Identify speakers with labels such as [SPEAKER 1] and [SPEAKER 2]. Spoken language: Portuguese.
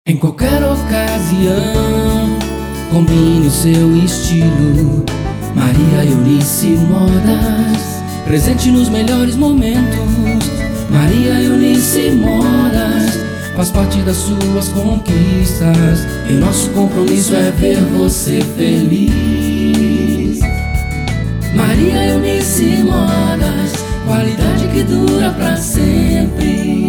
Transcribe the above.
[SPEAKER 1] Em qualquer ocasião, combine o seu estilo. Maria Eunice Modas, presente nos melhores momentos. Maria Eunice Modas, faz parte das suas conquistas, e o nosso compromisso é ver você feliz. Maria Eunice Modas, qualidade que dura pra sempre.